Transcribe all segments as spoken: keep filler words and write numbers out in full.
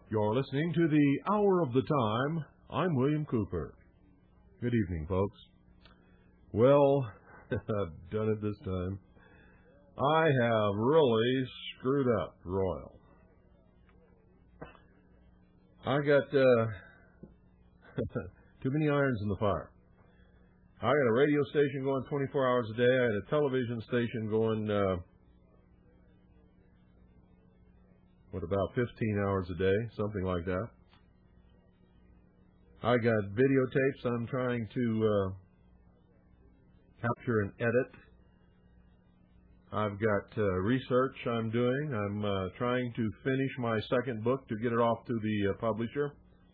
You're listening to the Hour of the Time. I'm William Cooper. Good evening, folks. Well, I've done it this time. I have really screwed up royal. I got uh, too many irons in the fire. I got a radio station going twenty-four hours a day. I had a television station going, uh, what, about fifteen hours a day, something like that. I got videotapes I'm trying to uh, capture and edit. I've got uh, research I'm doing. I'm uh, trying to finish my second book to get it off to the uh, publisher.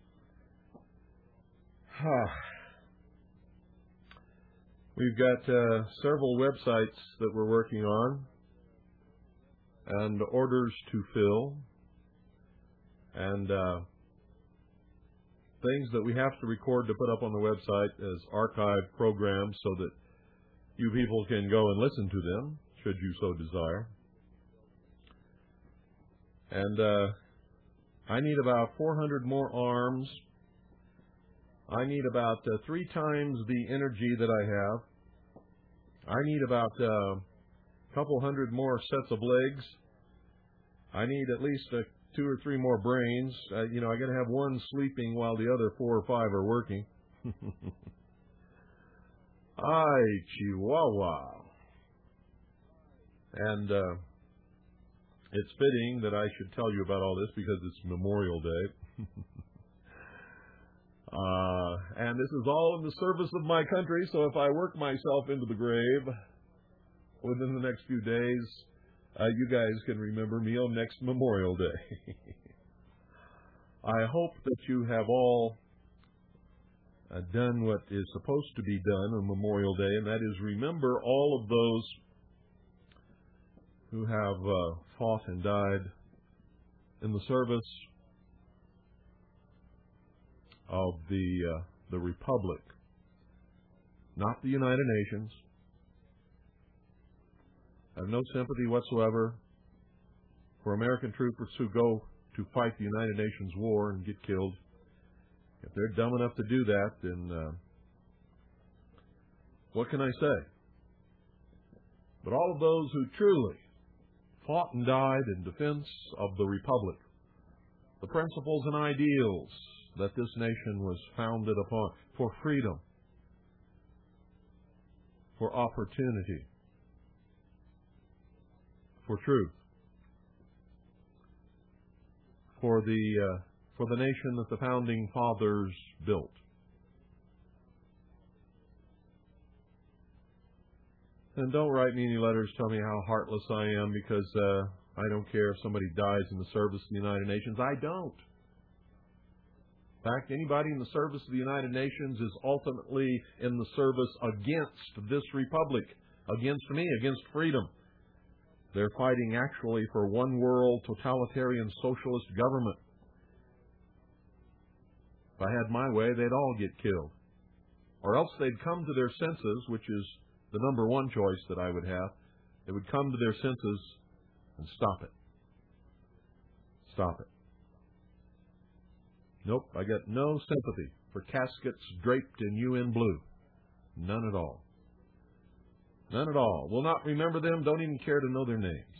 We've got uh, several websites that we're working on and orders to fill and uh, things that we have to record to put up on the website as archive programs so that you people can go and listen to them, should you so desire. And uh, I need about four hundred more arms. I need about uh, three times the energy that I have. I need about uh, a couple hundred more sets of legs. I need at least uh, two or three more brains. Uh, you know, I got to have one sleeping while the other four or five are working. Ay, Chihuahua. And uh, it's fitting that I should tell you about all this because it's Memorial Day. uh, and this is all in the service of my country, so if I work myself into the grave within the next few days, uh, you guys can remember me on next Memorial Day. I hope that you have all uh, done what is supposed to be done on Memorial Day, and that is remember all of those who have uh, fought and died in the service of the uh, the Republic, not the United Nations. I have no sympathy whatsoever for American troopers who go to fight the United Nations war and get killed. If they're dumb enough to do that, then uh, what can I say? But all of those who truly fought and died in defense of the Republic, the principles and ideals that this nation was founded upon, for freedom, for opportunity, for truth, for the uh, for the nation that the founding fathers built. And don't write me any letters telling me how heartless I am because uh, I don't care if somebody dies in the service of the United Nations. I don't. In fact, anybody in the service of the United Nations is ultimately in the service against this republic, against me, against freedom. They're fighting actually for one world totalitarian socialist government. If I had my way, they'd all get killed. Or else they'd come to their senses, which is the number one choice that I would have. They would come to their senses and stop it. Stop it. Nope, I got no sympathy for caskets draped in U N blue. None at all. None at all. Will not remember them, don't even care to know their names.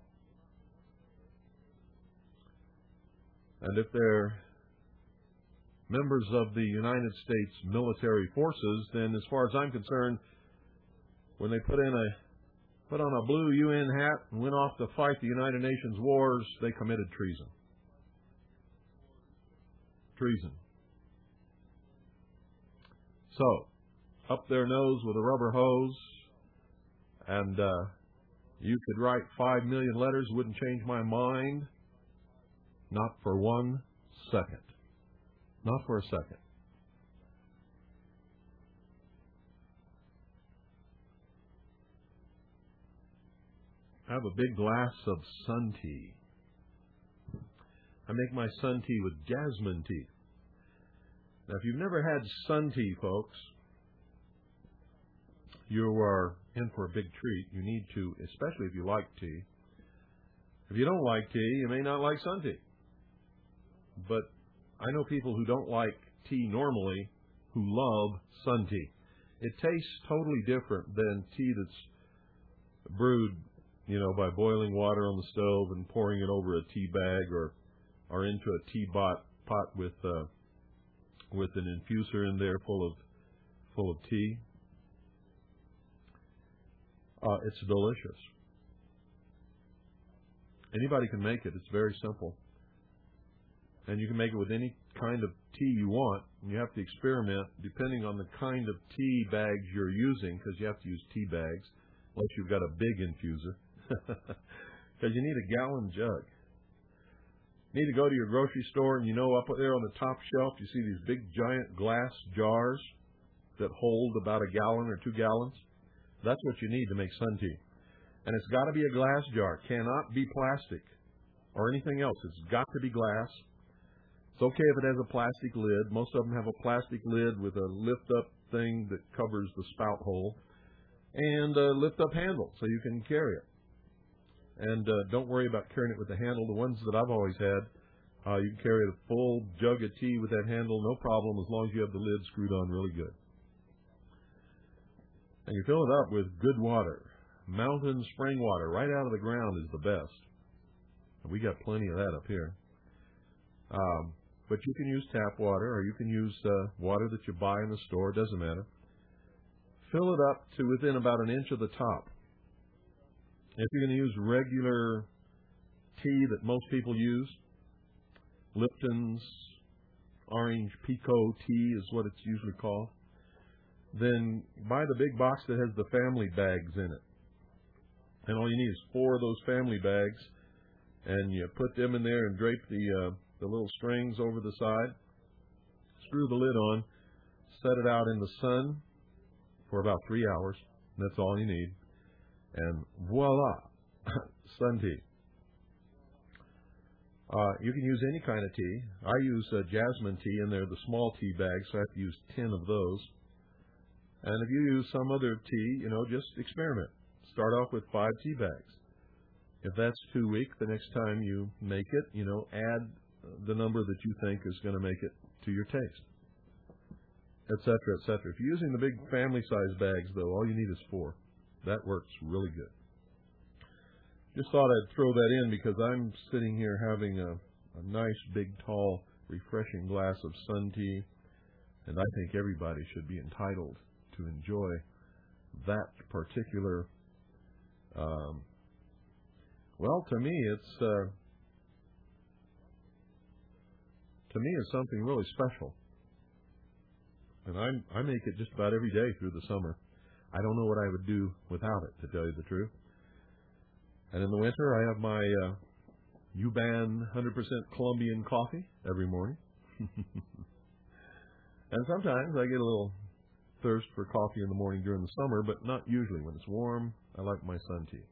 And if they're members of the United States military forces, then as far as I'm concerned, when they put in a put on a blue U N hat and went off to fight the United Nations wars, they committed treason. Treason. So, up their nose with a rubber hose, and uh, you could write five million letters, wouldn't change my mind. Not for one second. Not for a second. I have a big glass of sun tea. I make my sun tea with jasmine tea. Now, if you've never had sun tea, folks, you are in for a big treat. You need to, especially if you like tea. If you don't like tea, you may not like sun tea. but I know people who don't like tea normally who love sun tea. It tastes totally different than tea that's brewed, you know, by boiling water on the stove and pouring it over a tea bag or or into a tea pot pot with uh, with an infuser in there full of full of tea. Uh, it's delicious. Anybody can make it. It's very simple. And you can make it with any kind of tea you want. You have to experiment depending on the kind of tea bags you're using, because you have to use tea bags unless you've got a big infuser. Because you need a gallon jug. You need to go to your grocery store, and you know up there on the top shelf you see these big giant glass jars that hold about a gallon or two gallons. That's what you need to make sun tea. And it's got to be a glass jar. It cannot be plastic or anything else. It's got to be glass. It's okay if it has a plastic lid. Most of them have a plastic lid with a lift-up thing that covers the spout hole and a lift-up handle so you can carry it. And uh, don't worry about carrying it with the handle. The ones that I've always had, uh, you can carry a full jug of tea with that handle, no problem, as long as you have the lid screwed on really good. And you fill it up with good water. Mountain spring water right out of the ground is the best. And we got plenty of that up here. Um, but you can use tap water, or you can use uh, water that you buy in the store. It doesn't matter. Fill it up to within about an inch of the top. If you're going to use regular tea that most people use, Lipton's orange Pico tea is what it's usually called, then buy the big box that has the family bags in it. And all you need is four of those family bags, and you put them in there and drape the uh, the little strings over the side, screw the lid on, set it out in the sun for about three hours. That's all you need. And voila, sun tea. Uh, you can use any kind of tea. I use uh, jasmine tea, and they're the small tea bags, so I have to use ten of those. And if you use some other tea, you know, just experiment. Start off with five tea bags. If that's too weak, the next time you make it, you know, add the number that you think is going to make it to your taste, et cetera, et cetera. If you're using the big family-size bags, though, all you need is four. That works really good. Just thought I'd throw that in because I'm sitting here having a, a nice, big, tall, refreshing glass of sun tea, and I think everybody should be entitled to enjoy that particular, um, well, to me, it's, uh, to me, it's something really special. And I I make it just about every day through the summer. I don't know what I would do without it, to tell you the truth. And in the winter, I have my uh, U-Ban one hundred percent Colombian coffee every morning. And sometimes I get a little thirst for coffee in the morning during the summer, but not usually. When it's warm, I like my sun tea.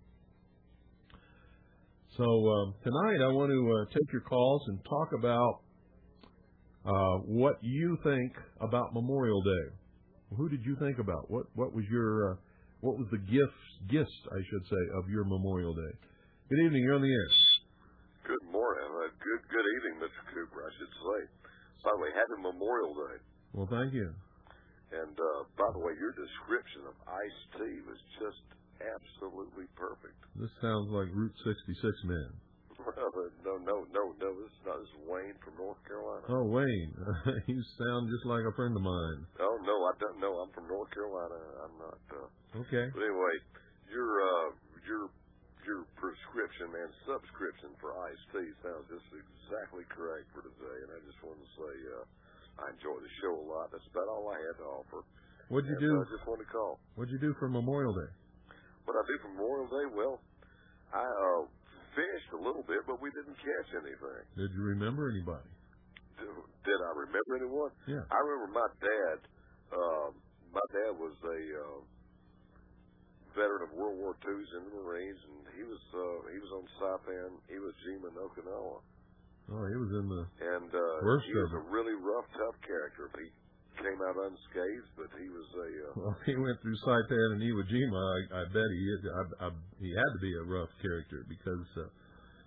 So uh, tonight I want to uh, take your calls and talk about uh, what you think about Memorial Day. Who did you think about? What what was your uh, what was the gift gist I should say of your Memorial Day? Good evening. You're on the air. Good morning. Uh, good good evening, Mister Cooper. I should say. Finally, happy Memorial Day. Well, thank you. And uh, by the way, your description of iced tea was just absolutely perfect. This sounds like Route sixty-six, man. no, no, no, no. This is not. This is Wayne from North Carolina. Oh, Wayne. You sound just like a friend of mine. Oh, no, I don't know. I'm from North Carolina. I'm not. Uh... Okay. But anyway, your uh, your your prescription and subscription for iced tea sounds just exactly correct for today. And I just want to say uh, I enjoy the show a lot. That's about all I had to offer. What'd you and, do? I uh, just wanted to call. What'd you do for Memorial Day? What I do for Memorial Day? Well, I uh, fished a little bit, but we didn't catch anything. Did you remember anybody? Did, did I remember anyone? Yeah. I remember my dad. Uh, my dad was a uh, veteran of World War Two, in the Marines, and he was uh, he was on Saipan, Iwo Jima, and Okinawa. Oh, he was in the and uh, worst he of was a really rough, tough character. He came out unscathed, but he was a. Uh, well, he went through Saipan and Iwo Jima. I, I bet he is. I, I, he had to be a rough character because uh,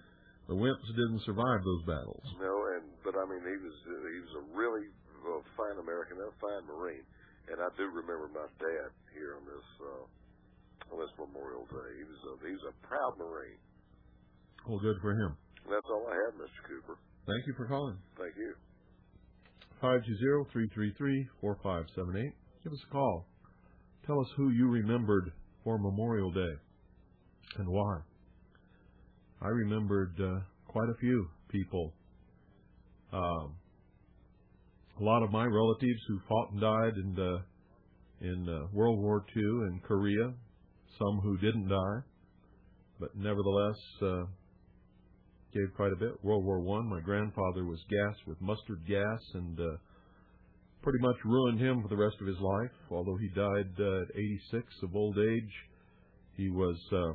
The wimps didn't survive those battles. No, and but I mean, he was uh, he was a really uh, fine American, a fine Marine, and I do remember my dad here on this uh, on this Memorial Day. He was a, he was a proud Marine. Well, good for him. That's all I have, Mister Cooper. Thank you for calling. Thank you. five two zero, three three three, four five seven eight. Give us a call. Tell us who you remembered for Memorial Day and why. I remembered uh, quite a few people. Um, a lot of my relatives who fought and died in, uh, in uh, World War Two in Korea. Some who didn't die, but nevertheless uh, gave quite a bit. World War One, my grandfather was gassed with mustard gas and uh, pretty much ruined him for the rest of his life. Although he died uh, at eighty-six of old age, he was uh,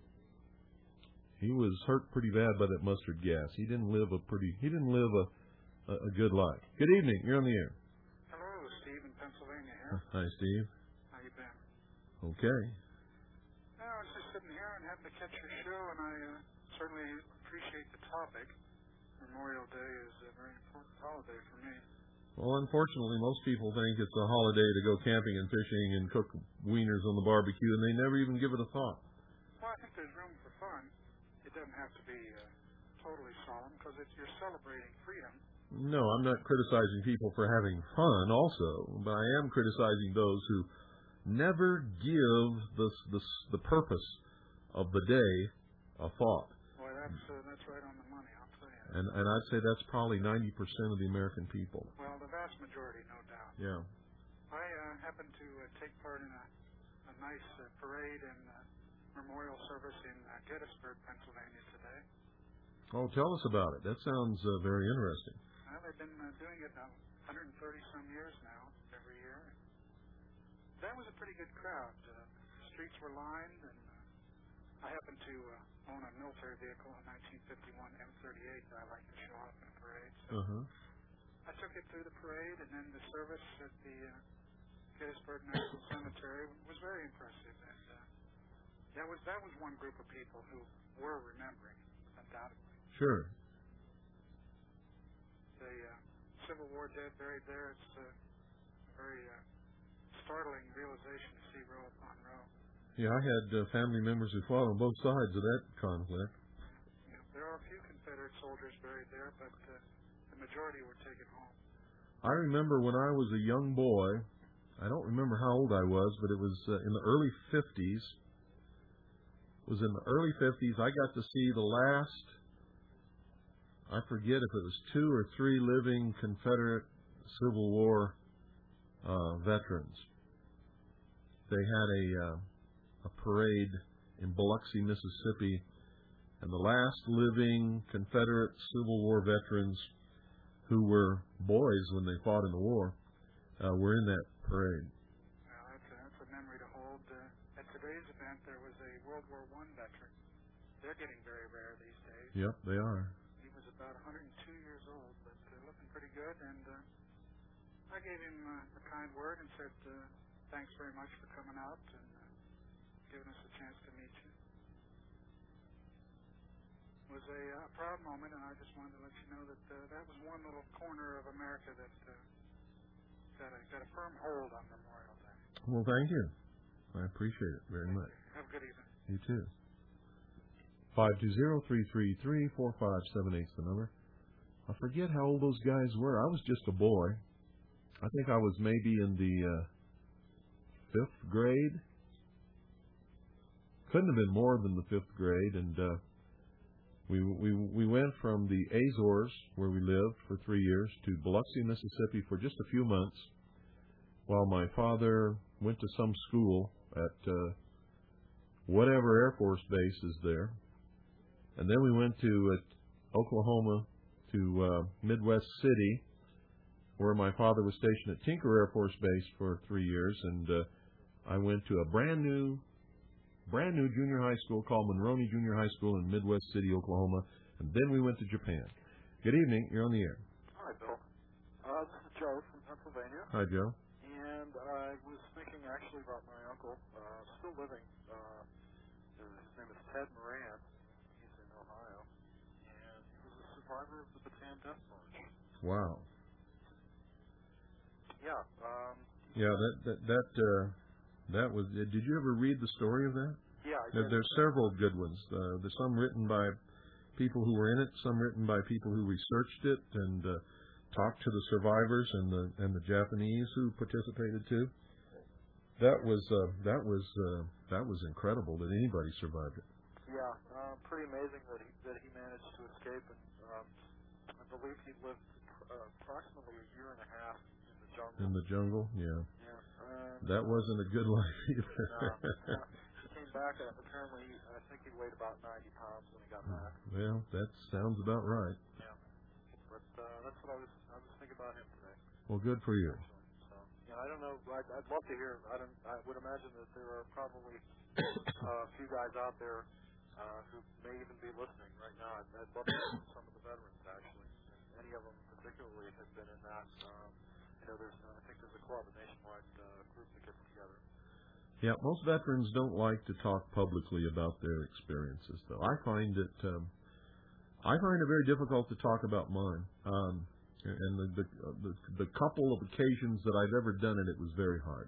he was hurt pretty bad by that mustard gas. He didn't live a pretty he didn't live a a, a good life. Good evening. You're on the air. Hello, Steve in Pennsylvania here. Hi, Steve. How you been? Okay. No, I was just sitting here and happened to catch your show, and I uh, certainly appreciate the topic. Memorial Day is a very important holiday for me. Well, unfortunately, most people think it's a holiday to go camping and fishing and cook wieners on the barbecue, and they never even give it a thought. Well, I think there's room for fun. It doesn't have to be uh, totally solemn, because you're celebrating freedom. No, I'm not criticizing people for having fun also, but I am criticizing those who never give the, the, the purpose of the day a thought. Boy, that's, uh, that's right on the money, I'll tell you. And, and I'd say that's probably ninety percent of the American people. Well, the vast majority, no doubt. Yeah. I uh, happened to uh, take part in a, a nice uh, parade and uh, memorial service in uh, Gettysburg, Pennsylvania today. Oh, tell us about it. That sounds uh, very interesting. Well, they've been uh, doing it uh, one hundred thirty some years now, every year. That was a pretty good crowd. Uh, the streets were lined, and uh, I happen to uh, own a military vehicle, a nineteen fifty-one M thirty-eight that I like to show off in the parade. So Uh-huh. I took it through the parade, and then the service at the uh, Gettysburg National Cemetery was very impressive. And uh, that was that was one group of people who were remembering, undoubtedly. Sure. The uh, Civil War dead buried there. It's uh, a very uh, startling realization to see row upon row. Yeah, I had uh, family members who fought on both sides of that conflict. Yeah, there are a few Confederate soldiers buried there, but uh, the majority were taken home. I remember when I was a young boy, I don't remember how old I was, but it was uh, in the early fifties. It was in the early fifties. I got to see the last, I forget if it was two or three living Confederate Civil War uh, veterans. They had a, uh, a parade in Biloxi, Mississippi, and the last living Confederate Civil War veterans who were boys when they fought in the war uh, were in that parade. Well, that's a, that's a memory to hold. Uh, at today's event, there was a World War One veteran. They're getting very rare these days. Yep, they are. He was about one hundred two years old, but uh, looking pretty good. And uh, I gave him uh, a kind word and said, uh, thanks very much for coming out and uh, giving us a chance to meet you. It was a uh, proud moment, and I just wanted to let you know that uh, that was one little corner of America that uh, got, a, got a firm hold on Memorial Day. Well, thank you. I appreciate it very much. Have a good evening. You too. five two zero, three three three, four five seven eight is the number. I forget how old those guys were. I was just a boy. I think I was maybe in the uh, fifth grade. Couldn't have been more than the fifth grade. And uh, we we we went from the Azores, where we lived for three years, to Biloxi, Mississippi for just a few months, while my father went to some school at uh, whatever Air Force base is there. And then we went to uh, Oklahoma, to uh, Midwest City, where my father was stationed at Tinker Air Force Base for three years. And uh, I went to a brand new, brand new junior high school called Monroney Junior High School in Midwest City, Oklahoma. And then we went to Japan. Good evening. You're on the air. Hi, Bill. Uh, this is Joe from Pennsylvania. Hi, Joe. And I was thinking actually about my uncle, uh, still living. Uh, his name is Ted Moran. He's in Ohio. survivor of the Bataan Death March. Wow. Yeah. Um, Yeah, that that that uh, that was. Did you ever read the story of that? yeah, I There, did. there's several good ones. Uh, there's some written by people who were in it, some written by people who researched it and uh, talked to the survivors and the and the Japanese who participated too. That was uh, that was uh, that was incredible that anybody survived it. Yeah, uh, pretty amazing that he that he managed to escape, and um, I believe he lived uh, approximately a year and a half in the jungle. In the jungle, yeah. Yeah. Um, That wasn't a good life either. no, no. He came back, and apparently, I think he weighed about ninety pounds when he got back. Well, that sounds about right. Yeah. But uh, that's what I was I was thinking about him today. Well, good for you. So, yeah, I don't know. I'd, I'd love to hear. I don't. I would imagine that there are probably uh, a few guys out there uh, who may even be listening right now. I'd, I'd love to hear from some of the veterans actually. And any of them particularly have been in that. Um, you know, there's uh, I think there's a club, a nationwide uh, group that gets together. Yeah, most veterans don't like to talk publicly about their experiences, though. I find it, um, I find it very difficult to talk about mine. Um, and the, the the the couple of occasions that I've ever done it, it was very hard.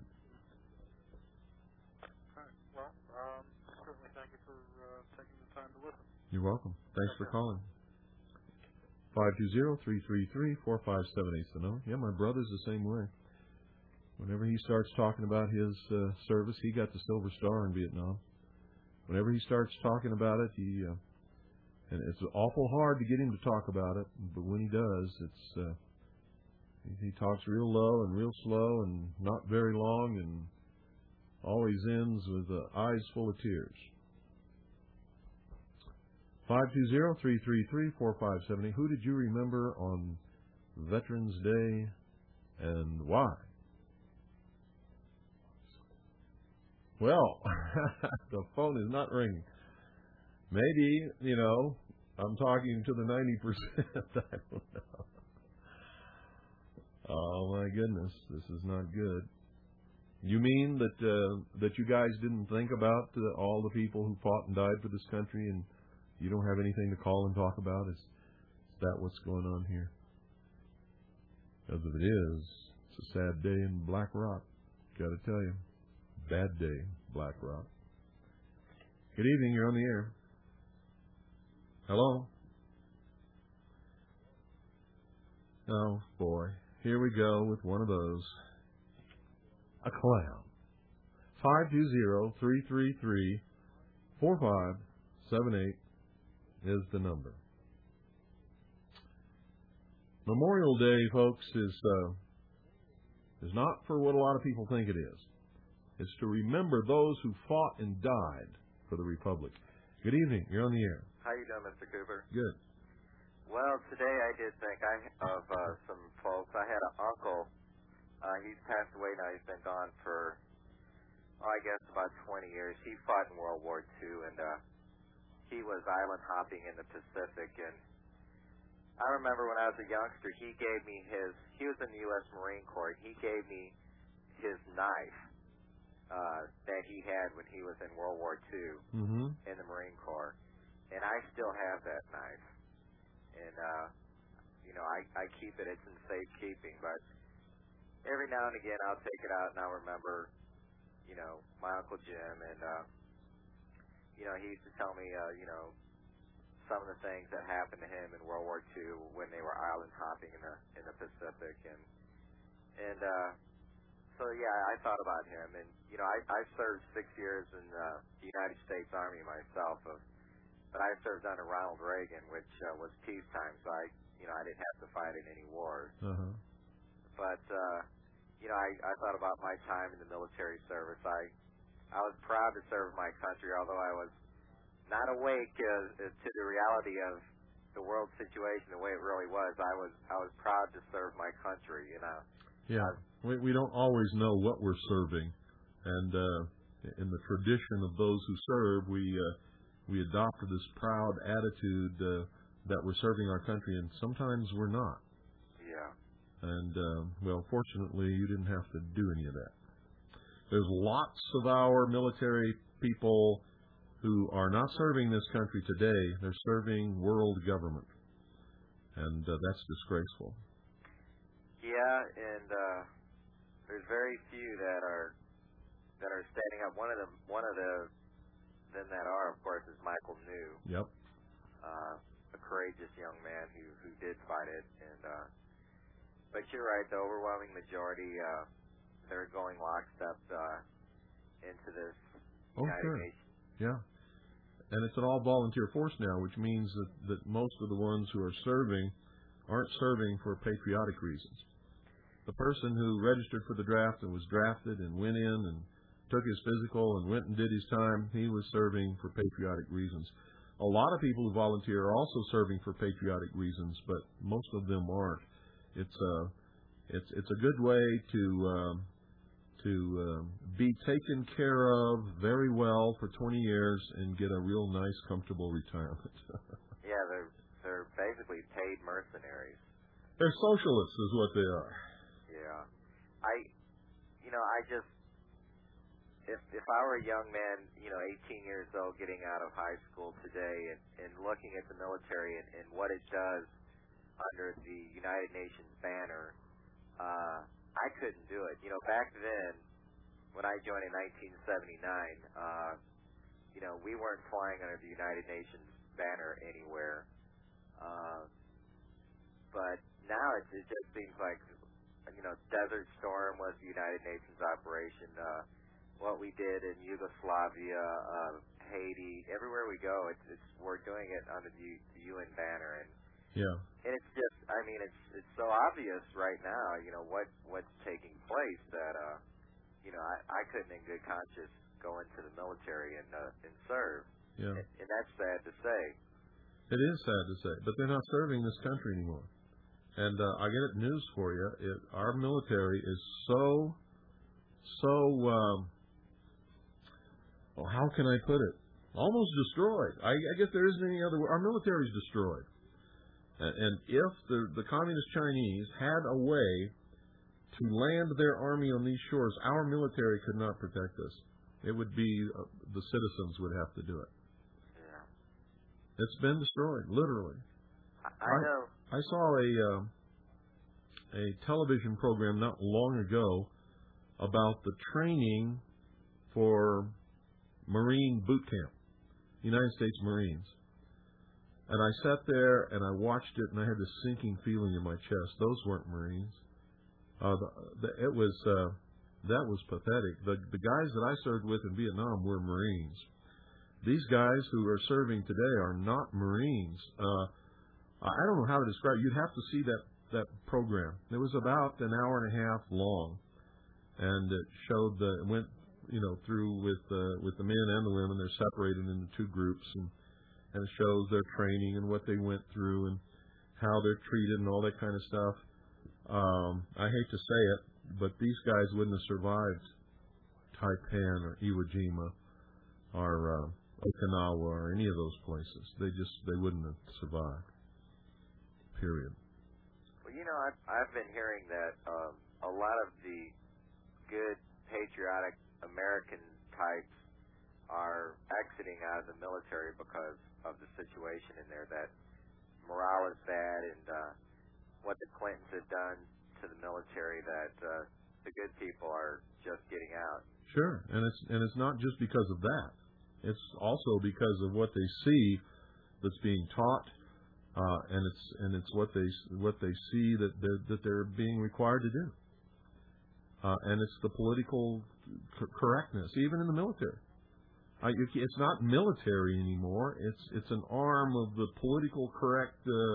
All right. Well, um, certainly thank you for uh, taking the time to listen. You're welcome. Thanks for calling. Five two zero three three three four five seven eight. So no, yeah, my brother's the same way. Whenever he starts talking about his uh, service, he got the Silver Star in Vietnam. Whenever he starts talking about it, he uh, and it's awful hard to get him to talk about it, but when he does, it's uh, he, he talks real low and real slow and not very long, and always ends with uh, eyes full of tears. Five two zero three three three four five seven eight. Who did you remember on Veterans Day, and why? Well, the phone is not ringing. Maybe, you know, I'm talking to the ninety percent. I don't know. Oh, my goodness. This is not good. You mean that uh, that you guys didn't think about uh, all the people who fought and died for this country, and you don't have anything to call and talk about? Is, is that what's going on here? Because if it is, it's a sad day in Black Rock. Got to tell you. Bad day, Black Rock. Good evening, you're on the air. Hello? Oh, boy. Here we go with one of those. A clown. five two zero three three three four five seven eight is the number. Memorial Day, folks, is, uh, is not for what a lot of people think it is. It's to remember those who fought and died for the Republic. Good evening. You're on the air. How you doing, Mister Cooper? Good. Well, today I did think I of uh, some folks. I had an uncle. Uh, he's passed away now. He's been gone for, oh, I guess, about twenty years. He fought in World War Two, and uh, he was island hopping in the Pacific. And I remember when I was a youngster, he gave me his, he was in the U S Marine Corps. He gave me his knife. Uh, that he had when he was in World War Two mm-hmm. in the Marine Corps, and I still have that knife. And uh, you know, I, I keep it; it's in safekeeping. But every now and again, I'll take it out and I'll remember, you know, my Uncle Jim, and uh, you know, he used to tell me, uh, you know, some of the things that happened to him in World War Two when they were island hopping in the in the Pacific, and and. Uh, So, yeah, I thought about him, and, you know, I, I served six years in uh, the United States Army myself, of, but I served under Ronald Reagan, which uh, was peacetime, so I, you know, I didn't have to fight in any wars. Uh-huh. But, uh, you know, I, I thought about my time in the military service. I, I was proud to serve my country, although I was not awake uh, to the reality of the world situation the way it really was. I was, I was proud to serve my country, you know. Yeah. I, We, we don't always know what we're serving, and uh, in the tradition of those who serve, we uh, we adopt this proud attitude uh, that we're serving our country, and sometimes we're not. Yeah. And uh, well, fortunately, you didn't have to do any of that. There's lots of our military people who are not serving this country today. They're serving world government. and uh, that's disgraceful. Yeah, and uh, there's very few that are that are standing up. One of them, one of the them that are, of course, is Michael New. Yep. Uh, a courageous young man who who did fight it, and uh, but you're right. The overwhelming majority, uh, they're going lockstep uh, into this Oh, United sure. Nations. Yeah. And it's an all-volunteer force now, which means that, that most of the ones who are serving aren't serving for patriotic reasons. The person who registered for the draft and was drafted and went in and took his physical and went and did his time, he was serving for patriotic reasons. A lot of people who volunteer are also serving for patriotic reasons, but most of them aren't. It's a, it's, it's a good way to um, to um, be taken care of very well for twenty years and get a real nice, comfortable retirement. Yeah, they're they're basically paid mercenaries. They're socialists, is what they are. Yeah, I, you know, I just, if if I were a young man, you know, eighteen years old, getting out of high school today, and, and looking at the military and, and what it does under the United Nations banner, uh, I couldn't do it. You know, back then, when I joined in nineteen seventy-nine, uh, you know, we weren't flying under the United Nations banner anywhere. Uh, but now it, it just seems like, you know, Desert Storm was the United Nations operation. Uh, what we did in Yugoslavia, uh, Haiti, everywhere we go, it's, it's we're doing it under the, the U N banner, and Yeah. and it's just, I mean, it's it's so obvious right now, you know, what what's taking place that, uh, you know, I, I couldn't in good conscience go into the military and uh, and serve, Yeah. and, and that's sad to say. It is sad to say, but they're not serving this country anymore. And uh, I get news for you. It, our military is so, so, um, well, how can I put it? Almost destroyed. I, I guess there isn't any other word. Our military is destroyed. And, and if the, the communist Chinese had a way to land their army on these shores, our military could not protect us. It would be, uh, the citizens would have to do it. Yeah. It's been destroyed, literally. I, I know. I saw a uh, a television program not long ago about the training for Marine boot camp, United States Marines. And I sat there and I watched it, and I had this sinking feeling in my chest. Those weren't Marines. Uh, the, the, it was uh, that was pathetic. The the guys that I served with in Vietnam were Marines. These guys who are serving today are not Marines. Uh, I don't know how to describe it. You'd have to see that, that program. It was about an hour and a half long, and it showed the it went you know through with uh, with the men and the women. They're separated into two groups, and and it shows their training and what they went through and how they're treated and all that kind of stuff. Um, I hate to say it, but these guys wouldn't have survived Taipan or Iwo Jima or uh, Okinawa or any of those places. They just they wouldn't have survived. Period. Well, you know, I've, I've been hearing that um, a lot of the good, patriotic American types are exiting out of the military because of the situation in there, that morale is bad, and uh, what the Clintons have done to the military, that uh, the good people are just getting out. Sure, and it's and it's not just because of that. It's also because of what they see that's being taught. Uh, and it's and it's what they what they see that they're, that they're being required to do, uh, and it's the political c- correctness, even in the military. Uh, it's not military anymore. It's it's an arm of the political correct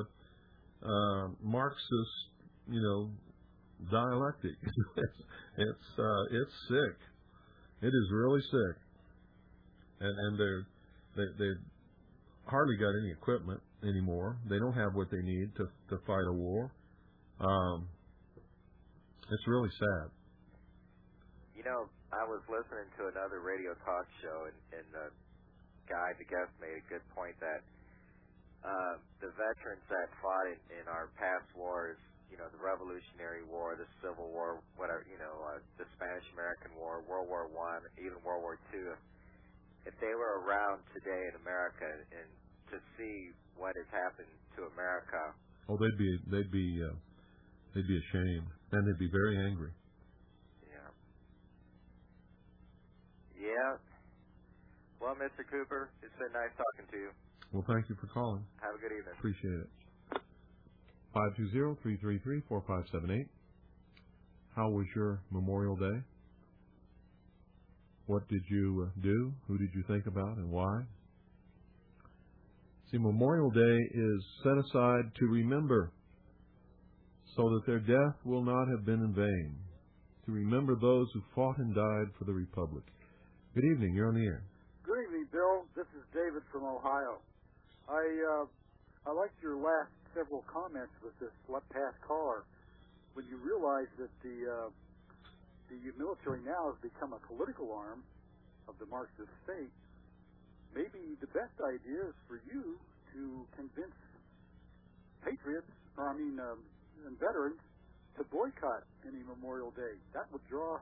uh, uh, Marxist, you know, dialectic. it's it's, uh, it's sick. It is really sick, and and they're they they hardly got any equipment anymore. They don't have what they need to to fight a war. Um, it's really sad. You know, I was listening to another radio talk show, and, and the guy, the guest, made a good point that uh, the veterans that fought in, in our past wars, you know, the Revolutionary War, the Civil War, whatever, you know, uh, the Spanish-American War, World War One, even World War Two, if they were around today in America and to see what has happened to America Oh, they'd be they'd be uh, they'd be ashamed, and they'd be very angry. Yeah. Yeah. Well, Mister Cooper, it's been nice talking to you. Well, thank you for calling. Have a good evening. Appreciate it. five two zero, three three three, four five seven eight. How was your Memorial Day? What did you uh, do? Who did you think about and why? See, Memorial Day is set aside to remember, so that their death will not have been in vain, to remember those who fought and died for the Republic. Good evening. You're on the air. Good evening, Bill. This is David from Ohio. I uh, I liked your last several comments with this past caller when you realize that the uh, the military now has become a political arm of the Marxist state. Maybe the best idea is for you to convince patriots, or I mean, um, and veterans, to boycott any Memorial Day. That would draw.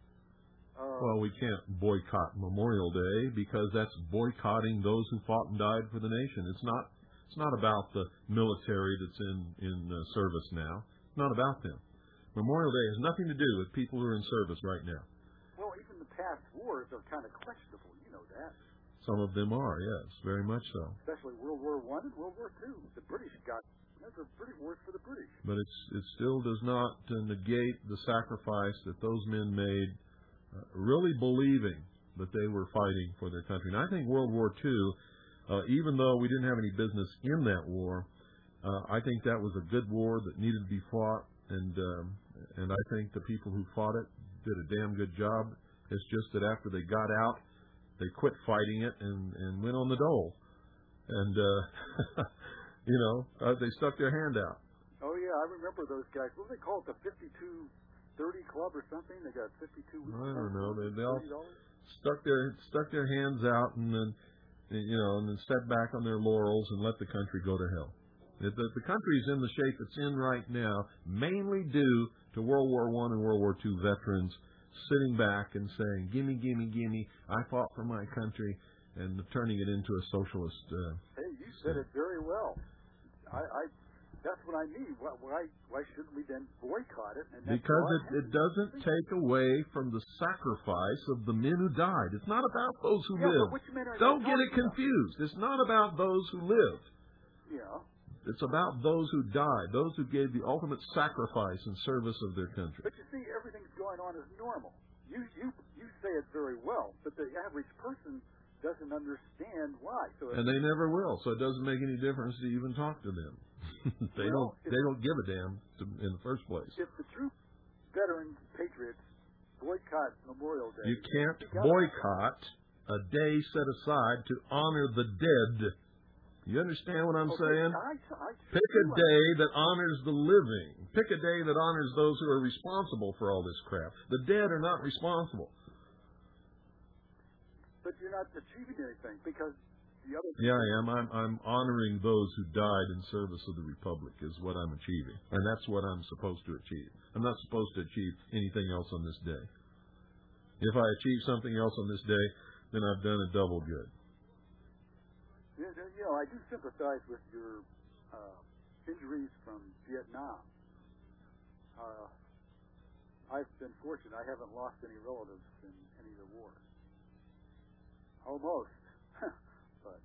Uh, Well, we can't boycott Memorial Day because that's boycotting those who fought and died for the nation. It's not. It's not about the military that's in in uh, service now. It's not about them. Memorial Day has nothing to do with people who are in service right now. well, even the past wars are kind of questionable. You know that. Some of them are, yes, very much so. Especially World War One and World War Two. The British got. Those are pretty wars for the British. But it's it still does not uh, negate the sacrifice that those men made, uh, really believing that they were fighting for their country. And I think World War Two, uh, even though we didn't have any business in that war, uh, I think that was a good war that needed to be fought. And um, and I think the people who fought it did a damn good job. It's just that after they got out, they quit fighting it and, and went on the dole. And, uh, you know, uh, they stuck their hand out. Oh, yeah, I remember those guys. What do they call it, the fifty-two thirty Club or something? They got fifty-two weeks. I don't know. They, they all stuck their stuck their hands out and then, you know, and then sat back on their laurels and let the country go to hell. The, the, the country is in the shape it's in right now, mainly due to World War One and World War Two veterans sitting back and saying, "Gimme, gimme, gimme! I fought for my country," and turning it into a socialist. Uh, hey, you said it very well. I, I that's what I mean. Why, why, why shouldn't we then boycott it? And that's because why it, it doesn't take away from the sacrifice of the men who died. It's not about those who yeah, live. but which men are Don't they get it talking about? confused. It's not about those who live. Yeah. It's about those who died, those who gave the ultimate sacrifice in service of their country. But you see, everything's going on as normal. You you you say it very well, but the average person doesn't understand why. So And they never will, so it doesn't make any difference to even talk to them. they Well, don't. They don't give a damn to, in the first place. if the true veterans, patriots, boycott Memorial Day, You can't you gotta- boycott a day set aside to honor the dead. You understand what I'm Okay, saying? I, I, Pick a day that honors the living. Pick a day that honors those who are responsible for all this crap. The dead are not responsible. But you're not achieving anything because the other. Yeah, I am. I'm, I'm honoring those who died in service of the Republic is what I'm achieving. And that's what I'm supposed to achieve. I'm not supposed to achieve anything else on this day. If I achieve something else on this day, then I've done a double good. You know, I do sympathize with your uh, injuries from Vietnam. Uh, I've been fortunate. I haven't lost any relatives in any of the wars. Almost. but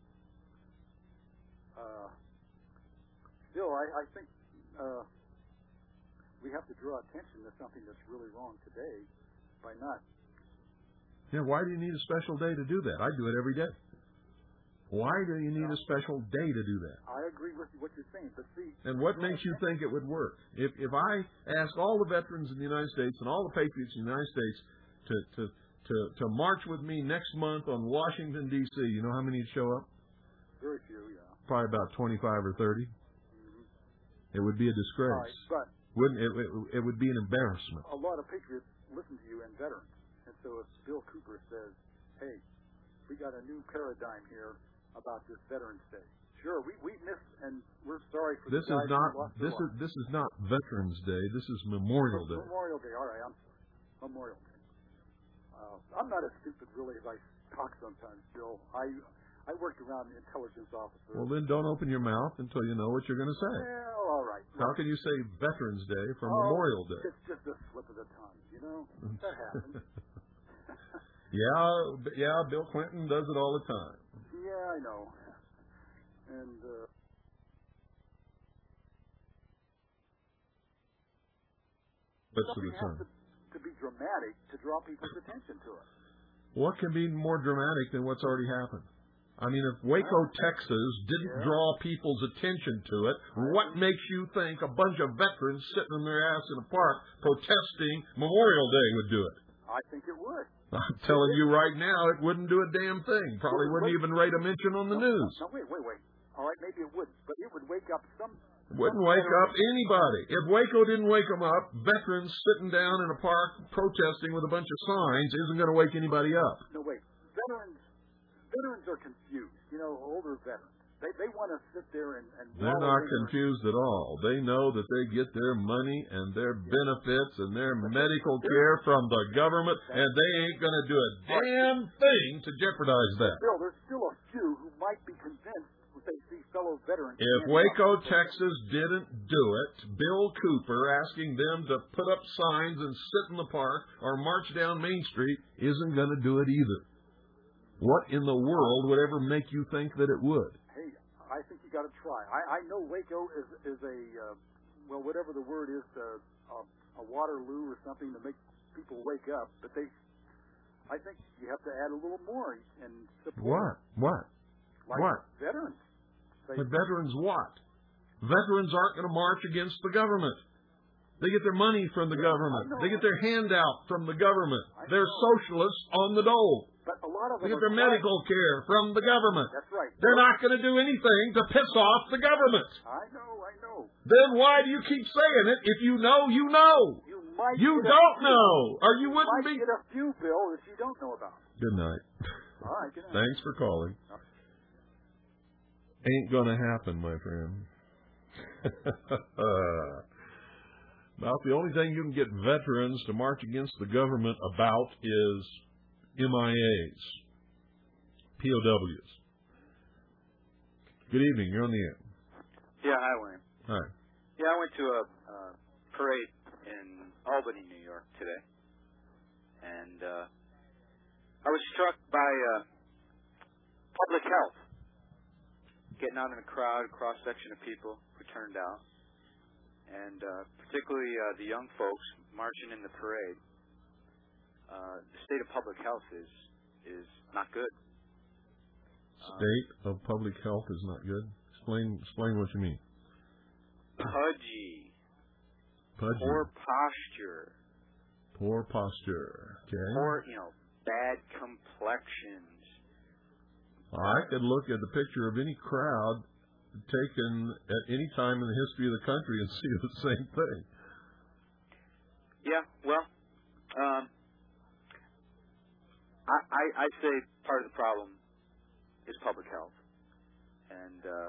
uh, still, I, I think uh, we have to draw attention to something that's really wrong today by not. Yeah, why do you need a special day to do that? I do it every day. Why do you need a special day to do that? I agree with what you're saying, but see... And what makes you think it would work? If if I ask all the veterans in the United States and all the patriots in the United States to to to, to march with me next month on Washington, D C, you know how many would show up? Very few, yeah. Probably about twenty-five or thirty. Mm-hmm. It would be a disgrace. Right, but Wouldn't it, it? It would be an embarrassment. a lot of patriots listen to you and veterans. And so if Bill Cooper says, hey, we got a new paradigm here about this Veterans Day. Sure, we, we miss, and we're sorry for This the guys is not who lost this their is this is not Veterans Day. This is Memorial Day. Memorial Day, all right, I'm sorry. Memorial Day. Uh, I'm not as stupid, really, as I talk sometimes, Bill. I I worked around the intelligence officers. Well, then don't open your mouth until you know what you're going to say. Well, all right. How can you say Veterans Day from oh, Memorial Day? It's just a slip of the tongue, you know? That happens. yeah, yeah, Bill Clinton does it all the time. Yeah, I know. And, uh... What's something the has time? to, to be dramatic to draw people's attention to it. What can be more dramatic than what's already happened? I mean, if Waco, Texas didn't yeah. draw people's attention to it, what makes you think a bunch of veterans sitting on their ass in a park protesting Memorial Day would do it? I think it would. I'm telling you right now, it wouldn't do a damn thing. Probably wouldn't even rate a mention on the no, news. No, wait, wait, wait. All right, maybe it would, but it would wake up some... Wouldn't wake up anybody. If Waco didn't wake them up, veterans sitting down in a park protesting with a bunch of signs isn't going to wake anybody up. No, wait. Veterans veterans are confused. You know, older veterans. They they want to sit there and... and They're not confused at all. They know that they get their money and their benefits and their medical care from the government, and they ain't going to do a damn thing to jeopardize that. Bill, there's still a few who might be convinced if they see fellow veterans... If Waco, Texas didn't do it, Bill Cooper asking them to put up signs and sit in the park or march down Main Street isn't going to do it either. What in the world would ever make you think that it would? Hey, I think you got to try. I, I know Waco is is a uh, well, whatever the word is, uh, a, a Waterloo or something to make people wake up. But they, I think you have to add a little more and support. What? What? Like what? Veterans. They, but veterans what? Veterans aren't going to march against the government. They get their money from the yeah, government. know, They get their handout from the government. I They're know. socialists on the dole. But a lot of them They get are their quiet. medical care from the government. That's right. They're not going to do anything to piss off the government. I know, I know. Then why do you keep saying it? If you know, you know. You might. You get don't a few, know, or you you wouldn't might be. get a few, Bill, that you don't know about. Good night. All right, good night. Thanks for calling. Ain't gonna happen, my friend. About the only thing you can get veterans to march against the government about is M I As, P O Ws. Good evening. You're on the air. Yeah, hi, Wayne. Hi. Yeah, I went to a uh, parade in Albany, New York today, and uh, I was struck by uh, public health. Getting out in a crowd, cross section of people who turned out, and uh, particularly uh, the young folks marching in the parade. Uh, the state of public health is is not good. State of public health is not good. Explain explain what you mean. Pudgy. Pudgy. Poor posture. Poor posture. Okay. Poor, you know, bad complexions. I could look at the picture of any crowd taken at any time in the history of the country and see the same thing. Yeah, well, um, I, I, I say part of the problem is public health. And uh,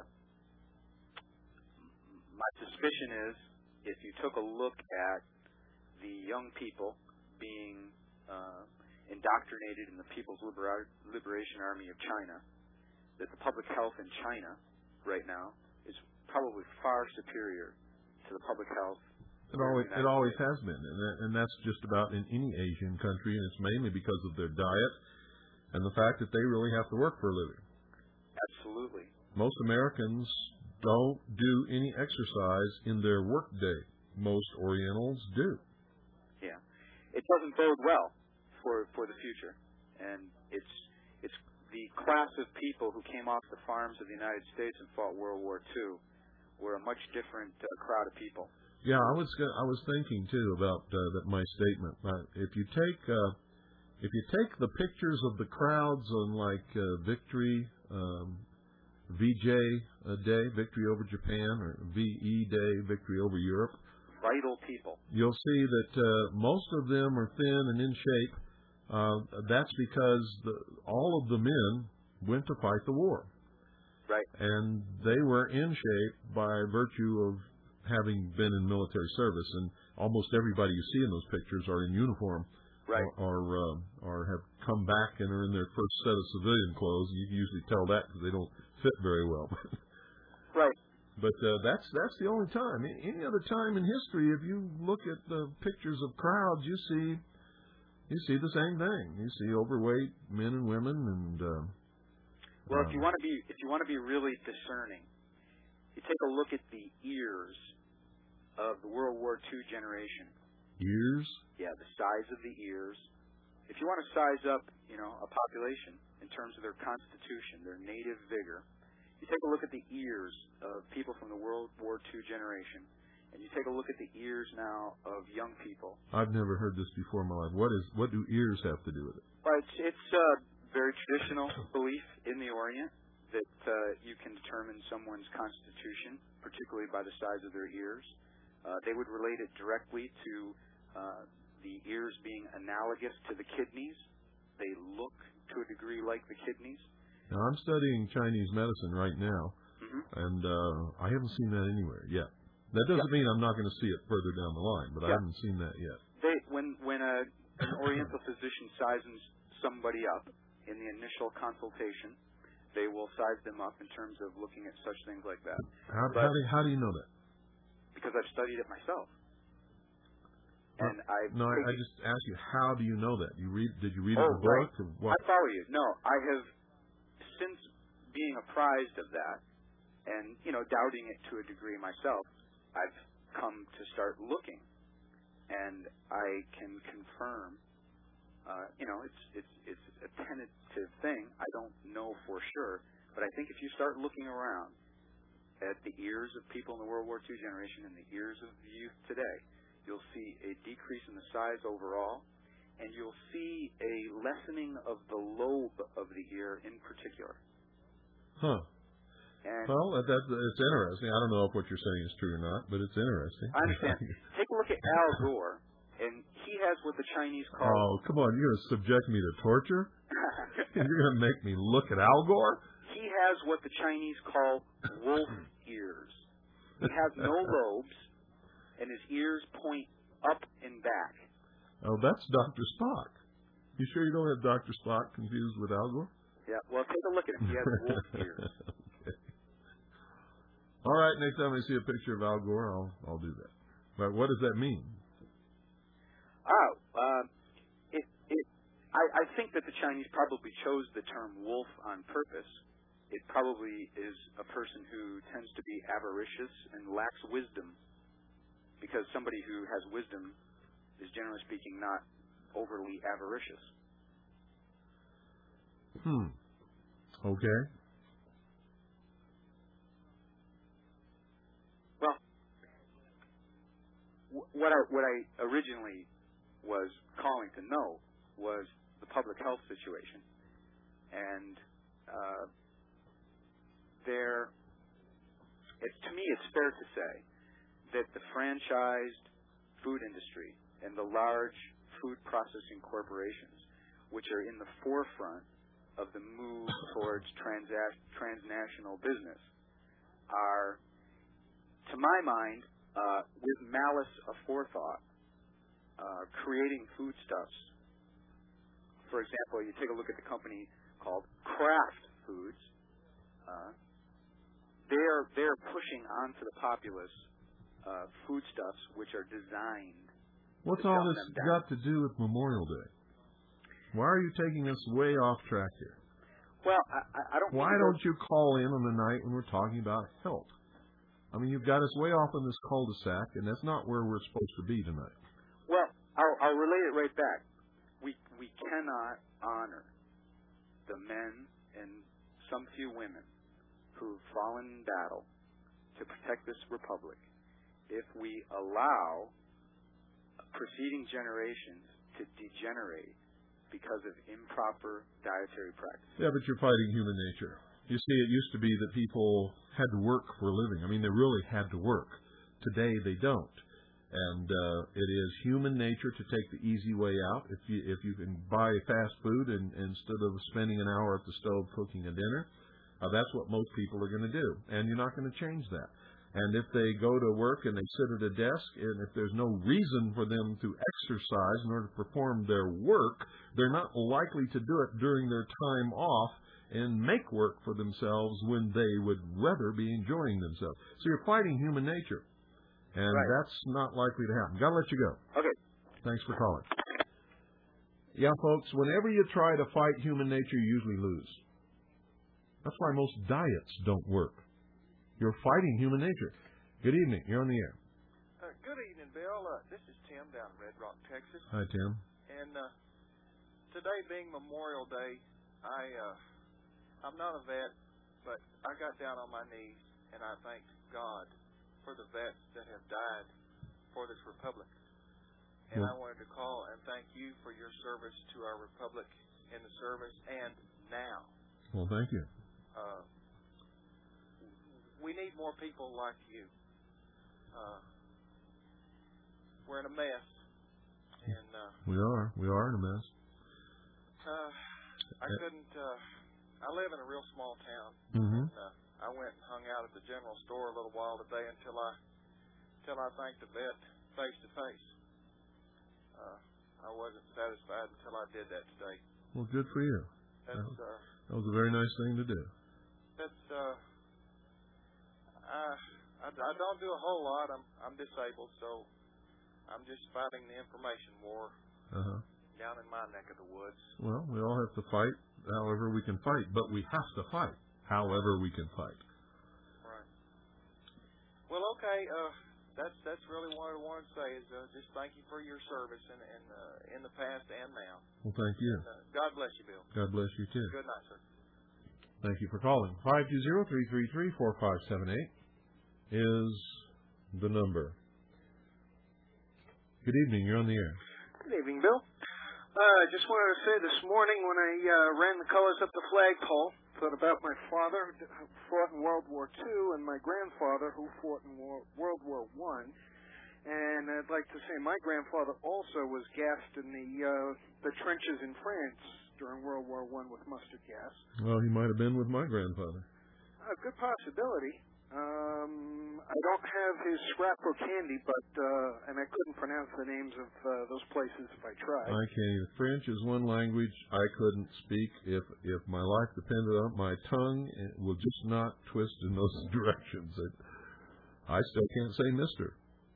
my suspicion is if you took a look at the young people being uh, indoctrinated in the People's Libera- Liberation Army of China, that the public health in China right now is probably far superior to the public health. It always, it always has been, and, that, and that's just about in any Asian country, and it's mainly because of their diet and the fact that they really have to work for a living. Absolutely. Most Americans don't do any exercise in their work day. Most Orientals do. Yeah. It doesn't bode well for for the future, and it's it's the class of people who came off the farms of the United States and fought World War Two were a much different uh, crowd of people. Yeah, I was I was thinking too about uh, that my statement. Uh, if you take uh, if you take the pictures of the crowds on like uh, Victory um, V J Day, Victory over Japan, or V E Day, Victory over Europe, vital people. You'll see that uh, most of them are thin and in shape. Uh, that's because the, all of the men went to fight the war. Right. And they were in shape by virtue of having been in military service. And almost everybody you see in those pictures are in uniform right. or or, uh, or have come back and are in their first set of civilian clothes. You can usually tell that because they don't fit very well. Right. But uh, that's that's the only time. Any other time in history, if you look at the pictures of crowds, you see you see the same thing. You see overweight men and women, and uh, well, um, if you want to be if you want to be really discerning, you take a look at the ears of the World War Two generation. Ears? Yeah, the size of the ears. If you want to size up, you know, a population in terms of their constitution, their native vigor, you take a look at the ears of people from the World War Two generation, and you take a look at the ears now of young people. I've never heard this before in my life. What is what do ears have to do with it? Well, it's, it's a very traditional belief in the Orient that uh, you can determine someone's constitution, particularly by the size of their ears. Uh, they would relate it directly to uh, the ears being analogous to the kidneys. They look to a degree like the kidneys. Now, I'm studying Chinese medicine right now, Mm-hmm. and uh, I haven't seen that anywhere yet. That doesn't Yeah. mean I'm not going to see it further down the line, but I Yeah. haven't seen that yet. They, when when a, an Oriental physician sizes somebody up in the initial consultation, they will size them up in terms of looking at such things like that. How, But- how, do, how do you know that? Because I've studied it myself. And I No, I, I just asked you, how do you know that? You read? Did you read it Oh, in a book? Or what? I follow you. No, I have, since being apprised of that and, you know, doubting it to a degree myself, I've come to start looking. And I can confirm, uh, you know, it's, it's, it's a tentative thing. I don't know for sure. But I think if you start looking around at the ears of people in the World War Two generation and the ears of the youth today, you'll see a decrease in the size overall, and you'll see a lessening of the lobe of the ear in particular. Huh. And Well, that, that's it's interesting. I don't know if what you're saying is true or not, but it's interesting. I understand. Take a look at Al Gore, and he has what the Chinese call... Oh, come on. You're going to subject me to torture? You're going to make me look at Al Gore? He has what the Chinese call wolf ears. He has no lobes, and his ears point up and back. Oh, that's Doctor Spock. You sure you don't have Doctor Spock confused with Al Gore? Yeah, well, take a look at him. He has wolf ears. Okay. All right, next time I see a picture of Al Gore, I'll I'll do that. But what does that mean? Oh, uh, it, it, I, I think that the Chinese probably chose the term wolf on purpose. It probably is a person who tends to be avaricious and lacks wisdom, because somebody who has wisdom is, generally speaking, not overly avaricious. Hmm. Okay. Well, wh- what I what I originally was calling to know was the public health situation, and uh, there, it's, to me, it's fair to say that the franchised food industry and the large food processing corporations, which are in the forefront of the move towards transa- transnational business, are, to my mind, uh, with malice aforethought, uh, creating foodstuffs. For example, you take a look at the company called Kraft Foods. Uh, they're they're pushing onto the populace uh, foodstuffs which are designed. What's to all dumb this them down. got to do with Memorial Day? Why are you taking us way off track here? Well, I, I- I don't. Why mean to go- don't you call in on the night when we're talking about health? I mean, you've got us way off on this cul-de-sac, and that's not where we're supposed to be tonight. Well, I'll, I'll relate it right back. We we cannot honor the men and some few women who've fallen in battle to protect this republic if we allow preceding generations to degenerate because of improper dietary practices. Yeah, but you're fighting human nature. You see, it used to be that people had to work for a living. I mean, they really had to work. Today, they don't. And uh, it is human nature to take the easy way out. If you if you can buy fast food and, and instead of spending an hour at the stove cooking a dinner, uh, that's what most people are going to do. And you're not going to change that. And if they go to work and they sit at a desk, and if there's no reason for them to exercise in order to perform their work, they're not likely to do it during their time off and make work for themselves when they would rather be enjoying themselves. So you're fighting human nature. And right. that's not likely to happen. Got to let you go. Okay. Thanks for calling. Yeah, folks, whenever you try to fight human nature, you usually lose. That's why most diets don't work. You're fighting human nature. Good evening. You're on the air. Uh, good evening, Bill. Uh, this is Tim down in Red Rock, Texas. Hi, Tim. And uh, today being Memorial Day, I, uh, I'm not a vet, but I got down on my knees and I thanked God for the vets that have died for this republic. And well, I wanted to call and thank you for your service to our republic in the service and now. Well, thank you. Uh, we need more people like you. Uh, we're in a mess. And uh, we are. We are in a mess. Uh, I couldn't. Uh, I live in a real small town. Mm-hmm. And, uh, I went and hung out at the general store a little while today until I, until I thanked the vet face to face. Uh, I wasn't satisfied until I did that today. Well, good for you. That's, that, was, uh, that was a very nice thing to do. That's. Uh, I, I I don't do a whole lot. I'm I'm disabled, so I'm just fighting the information war uh-huh. down in my neck of the woods. Well, we all have to fight however we can fight, but we have to fight however we can fight. Right. Well, okay. Uh, that's that's really what I wanted to say is uh, just thank you for your service in in, uh, in the past and now. Well, thank you. And, uh, God bless you, Bill. God bless you too. Good night, sir. Thank you for calling. five two zero, three three three, four five seven eight is the number. Good evening. You're on the air. Good evening, Bill. I uh, just wanted to say this morning when I uh, ran the colors up the flagpole, thought about my father who fought in World War Two and my grandfather who fought in War- World War One. And I'd like to say my grandfather also was gassed in the uh, the trenches in France during World War One with mustard gas. Well, he might have been with my grandfather. A good possibility. Um, I don't have his scrapbook handy, but uh, and I couldn't pronounce the names of uh, those places if I tried. I can't either. French is one language I couldn't speak. If if my life depended on it, my tongue it will just not twist in those directions. It, I still can't say Mister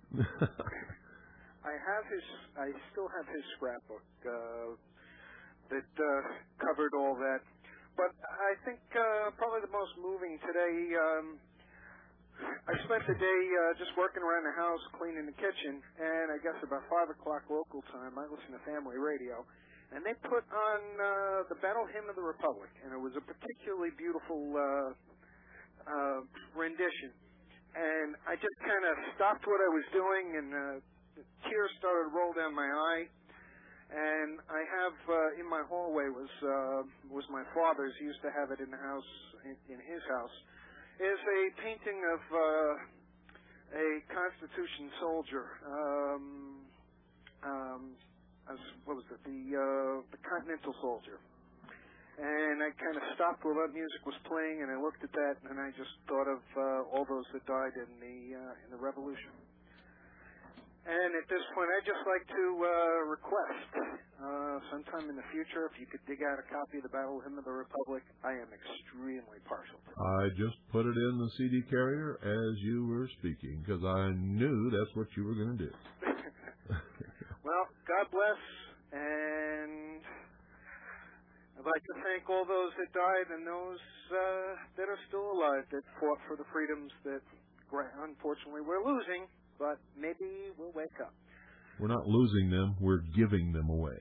I have his. I still have his scrapbook. Uh, that uh, covered all that. But I think uh, probably the most moving today, um, I spent the day uh, just working around the house, cleaning the kitchen, and I guess about five o'clock local time, I listened to family radio, and they put on uh, the Battle Hymn of the Republic, and it was a particularly beautiful uh, uh, rendition. And I just kind of stopped what I was doing, and uh, tears started to roll down my eye. And I have uh, in my hallway was uh, was my father's. He used to have it in the house, in, in his house. Is a painting of uh, a Constitution soldier. Um, um, as, what was it? The uh, the Continental soldier. And I kind of stopped while that music was playing, and I looked at that, and I just thought of uh, all those that died in the uh, in the Revolution. And at this point, I'd just like to uh, request, uh, sometime in the future, if you could dig out a copy of the Battle Hymn of the Republic. I am extremely partial to it. I just put it in the C D carrier as you were speaking, because I knew that's what you were going to do. Well, God bless, and I'd like to thank all those that died and those uh, that are still alive that fought for the freedoms that, unfortunately, we're losing. But maybe we'll wake up. We're not losing them. We're giving them away.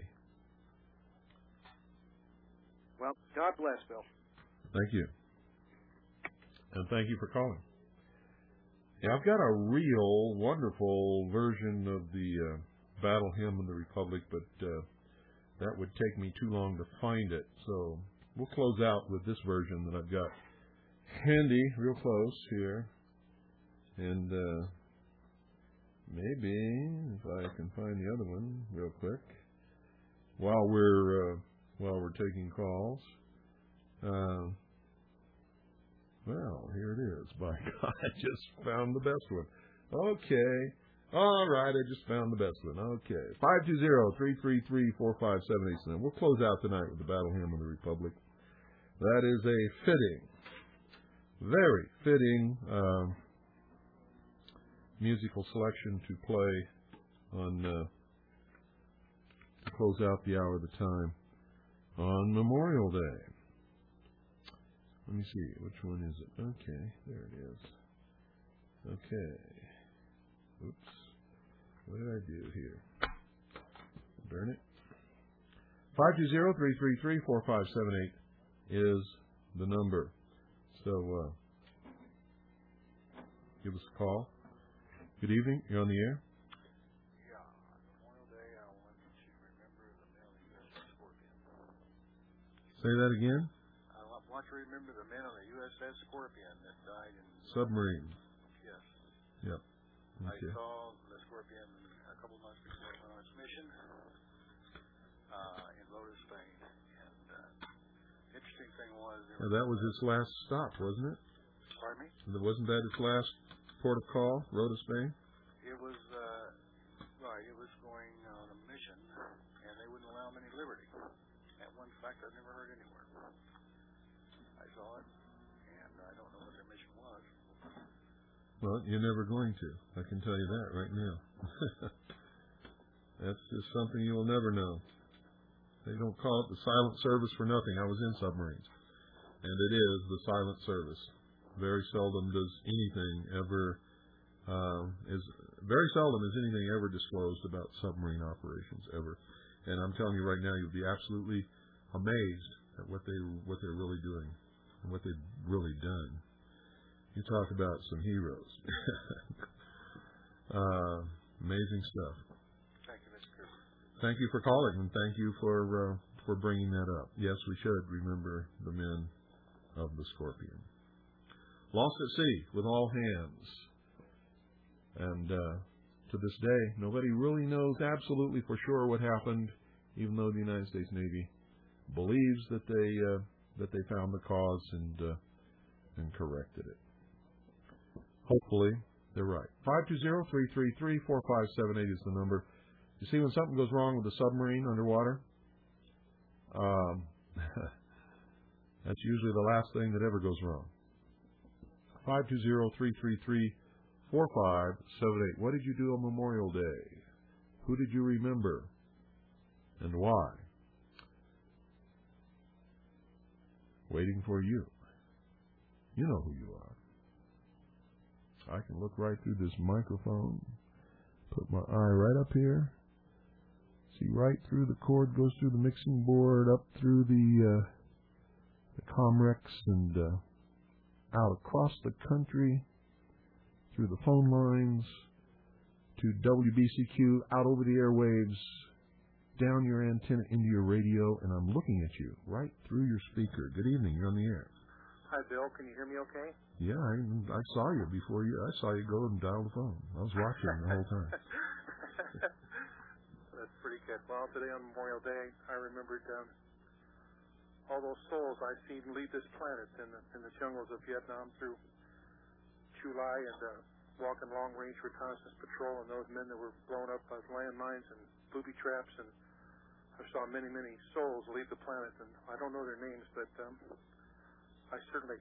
Well, God bless, Bill. Thank you. And thank you for calling. Yeah, I've got a real wonderful version of the uh, Battle Hymn of the Republic, but uh, that would take me too long to find it. So we'll close out with this version that I've got handy, real close here. And... Uh, Maybe, if I can find the other one real quick, while we're uh, while we're taking calls. Uh, Well, here it is. By God, I just found the best one. Okay. All right, I just found the best one. Okay. five two zero, three three three, four five seven eight seven. We'll close out tonight with the Battle Hymn of the Republic. That is a fitting, very fitting uh, musical selection to play on uh, to close out the hour of the time on Memorial Day. Let me see, which one is it? Okay, there it is. Okay. Oops. What did I do here? Burn it. five two zero, three three three, four five seven eight is the number. So, uh, give us a call. Good evening. You're on the air. Yeah. Memorial Day, I want to remember the men of the U S S Scorpion. Say that again. I want to remember the men of the U S S Scorpion that died in... Submarine. Yes. Yep. Okay. I saw the Scorpion a couple months before I went on its mission uh, in Lotus, Spain. And uh, the interesting thing was... Now, that was its last stop, wasn't it? Pardon me? Wasn't that its last port of call, Lotus, Spain? It was, uh, right, it was going on a mission, and they wouldn't allow him any liberty. And one fact I've never heard anywhere. I saw it, and I don't know what their mission was. Well, you're never going to. I can tell you that right now. That's just something you will never know. They don't call it the silent service for nothing. I was in submarines. And it is the silent service. Very seldom does anything ever, uh, is very seldom is anything ever disclosed about submarine operations, ever. And I'm telling you right now, you'll be absolutely amazed at what, they, what they're really doing and what they've really done. You talk about some heroes. uh, amazing stuff. Thank you, Mister Cooper. Thank you for calling, and thank you for uh, for bringing that up. Yes, we should remember the men of the Scorpion. Lost at sea with all hands. And uh, to this day, nobody really knows absolutely for sure what happened, even though the United States Navy believes that they uh, that they found the cause and uh, and corrected it. Hopefully, they're right. five two zero, three three three, four five seven eight is the number. You see, when something goes wrong with a submarine underwater, um, that's usually the last thing that ever goes wrong. five two zero, three three three, four five seven eight. What did you do on Memorial Day? Who did you remember? And why? Waiting for you. You know who you are. I can look right through this microphone, put my eye right up here, see right through the cord, goes through the mixing board, up through the, uh, the Comrex, and uh, out across the country, through the phone lines, to W B C Q, out over the airwaves, down your antenna into your radio, and I'm looking at you right through your speaker. Good evening, you're on the air. Hi, Bill. Can you hear me okay? Yeah, I, I saw you before you. I saw you go and dial the phone. I was watching the whole time. That's pretty good. Well, today on Memorial Day, I remembered um, all those souls I've seen leave this planet in the, in the jungles of Vietnam through July and uh, walking long-range reconnaissance patrol, and those men that were blown up by landmines and booby traps, and I saw many, many souls leave the planet, and I don't know their names, but um, I certainly,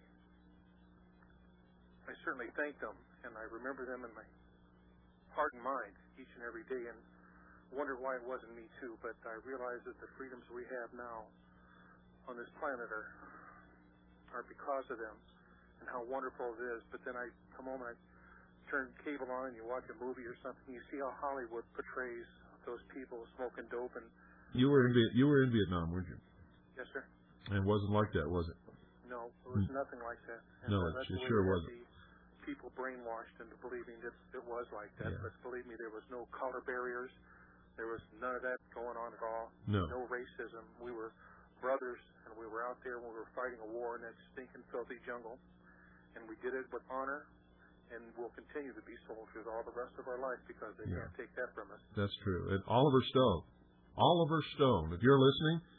I certainly thank them, and I remember them in my heart and mind each and every day, and wonder why it wasn't me too. But I realize that the freedoms we have now on this planet are are because of them, and how wonderful it is. But then I come home and I turn cable on, and you watch a movie or something, you see how Hollywood portrays those people smoking dope. And you were in Viet- you were in Vietnam, weren't you? Yes, sir. And it wasn't like that, was it? No, it was mm. nothing like that. And no, uh, it that's the sure way wasn't. People brainwashed into believing that it was like that. Yeah. But believe me, there was no color barriers. There was none of that going on at all. No. No racism. We were brothers, and we were out there when we were fighting a war in that stinking, filthy jungle. And we did it with honor, and we'll continue to be soldiers all the rest of our life, because they yeah. can't take that from us. That's true. And Oliver Stone, Oliver Stone, if you're listening,